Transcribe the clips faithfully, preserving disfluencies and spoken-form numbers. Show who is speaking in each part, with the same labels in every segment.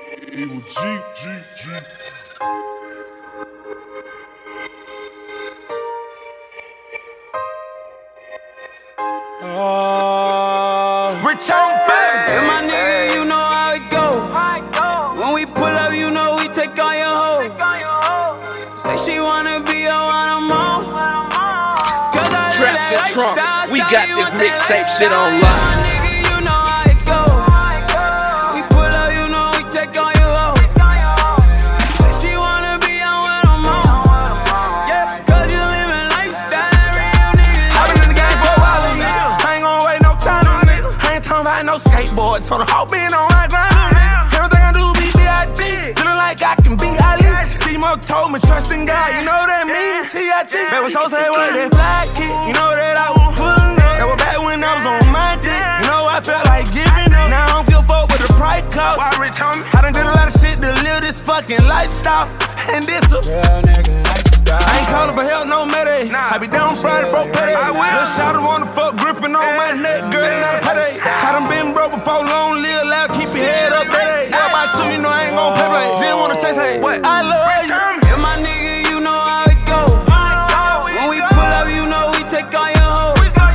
Speaker 1: Evil G, G, G.
Speaker 2: Uh, Rich on baby.
Speaker 3: And my nigga, you know how it go. When we pull up, you know we take all your hoes. Say she wanna be a one of more.
Speaker 2: Traps and trunks, we got this mixtape shit on lock.
Speaker 4: No skateboard, told her all been on my grind. Everything I do be B I G, feeling like I can be Ali. C-Mo told me trust in God, you know that mean T I G. Baby so say what that fly kick, you know that I was pulling up. That was back when I was on my dick, you know I felt like giving up. Now I don't give a fuck what the price cost. I done did a lot of shit to live this fucking lifestyle, and this a real nigga lifestyle. I ain't callin' for help, no mayday. I be down Friday for payday. Little shawty wanna fuck, gripping on my neck, girl, they not a payday. I done been broke before, long live loud, keep your head up, baby. What about you? You know I ain't gon' play play. Just wanna say, say, I love you.
Speaker 3: And my nigga, you know how it go. When we pull up, you know we take all your hoes.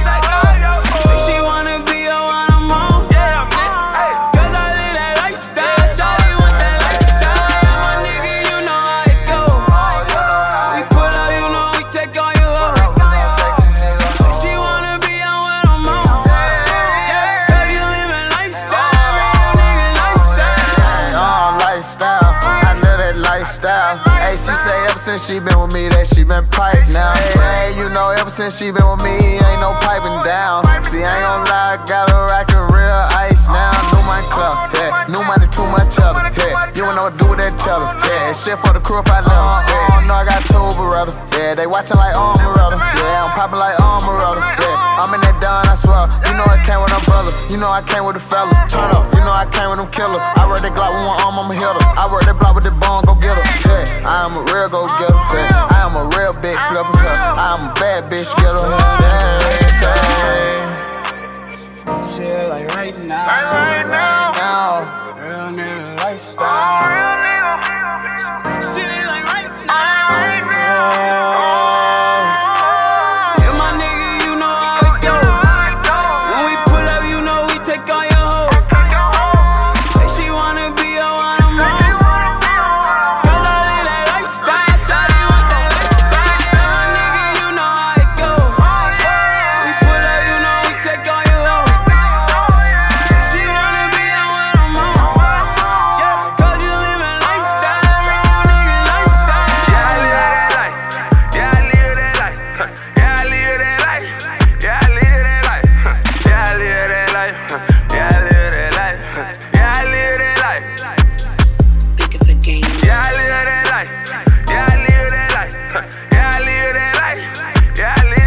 Speaker 3: Say she wanna be a one of more. Cause I live that lifestyle. Shawty want that lifestyle. And my nigga, you know how it go. We pull up, you know we take all your hoes. Say she wanna be a one of more. Cause you living lifestyle, real nigga lifestyle.
Speaker 5: Oh, lifestyle, I live that lifestyle. Hey, she say ever since she been with me that she been piped now. Hey, you know ever since she been with me ain't no piping down. See, I ain't gon' lie, got her rockin' real ice now. New money club, yeah, new money too much cheddar, yeah. You don't know what to do with that cheddar, yeah. Shit for the crew if I let her, yeah. Oh, no, I got two Beretta, yeah. They watchin' like Armoretta, yeah. I'm poppin' like Armoretta, yeah. I'm in that done, I swear. You know I came with umbrella, you know I came with the fellas. Turn up, you know I came with them killers. I work that Glock with one arm, I'ma hit her. I work that block with that bone, go get her, yeah. I am a real go getter, yeah. I am a real big flipper, yeah. I am a bad bitch getter, yeah, yeah.
Speaker 3: Shit like right now,
Speaker 5: Right, right now, now.
Speaker 3: real nigga lifestyle. Shit like right now, and my nigga, you know how it go. When we pull up, you know we take all your hoes. Say she wanna be a one of more. Cause I live that lifestyle. Shawty want that lifestyle. And my nigga, you know how it go. We pull up, you know we take all your hoes. Say she wanna be a one of more. Cause you living lifestyle, real nigga lifestyle.
Speaker 4: Yeah, I live that life. Yeah, I live that life. Yeah, I live that life. Yeah, I live that life. Yeah, I live that life. Yeah, I live that life. Yeah, I live that life.
Speaker 6: Think it's a game.
Speaker 4: Yeah, I live that life. Yeah, I live that life. Yeah, I live that life. Yeah, I live